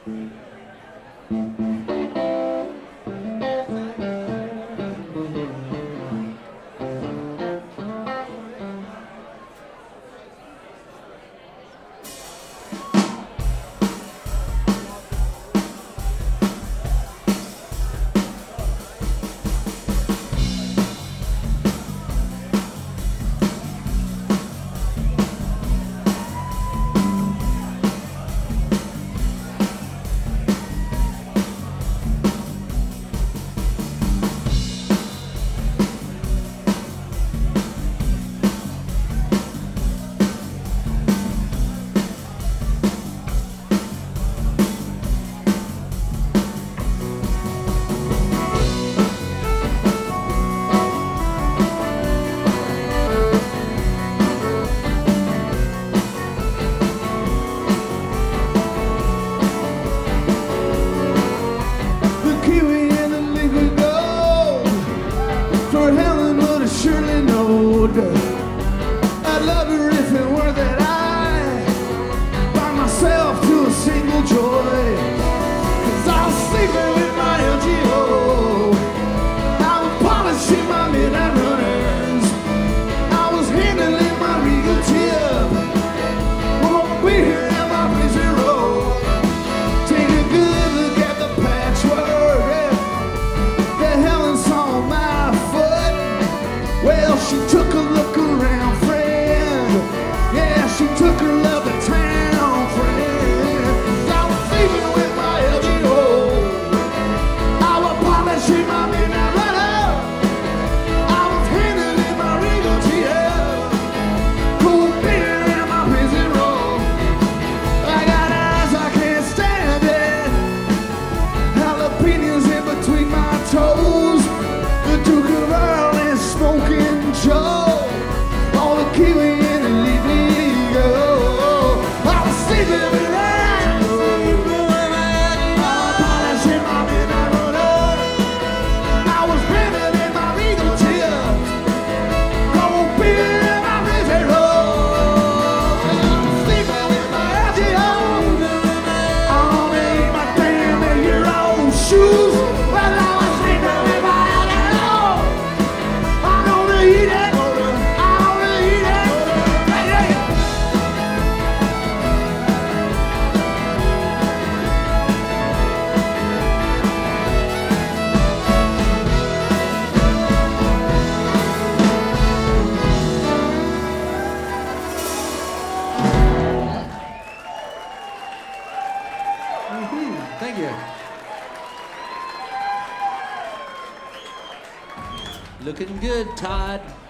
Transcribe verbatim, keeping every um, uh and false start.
I'd love her if it were that I bind myself to a single joy. Cause I was sleeping with my L G O. I was polishing my midnight runners. I was handling my regal tip. Won't be here at my busy road. Take a good look at the patchwork that Helen's on my foot. Well, she took a look around, friend. Yeah, she took her love to town, friend. I was sleeping with my L G O. I was polishing my midnight runner. I was handling my regal tip. Cool beer in my busy road. I got eyes, I can't stand it. Jalapenos in between my toes. The Duke of Earl is smoking Joe. All the kiwi in the leafy go. I was sleeping with that. I was polishing my midnight runner. I was handling my regal tip. Cold beer in my busy road. I was sleeping with my L G O. On me, my damn eight-year-old shoes. Well, I was sleeping with my L G O. I'm gonna eat it. I'm gonna eat it. Hey, hey. Thank you. Looking good, Todd.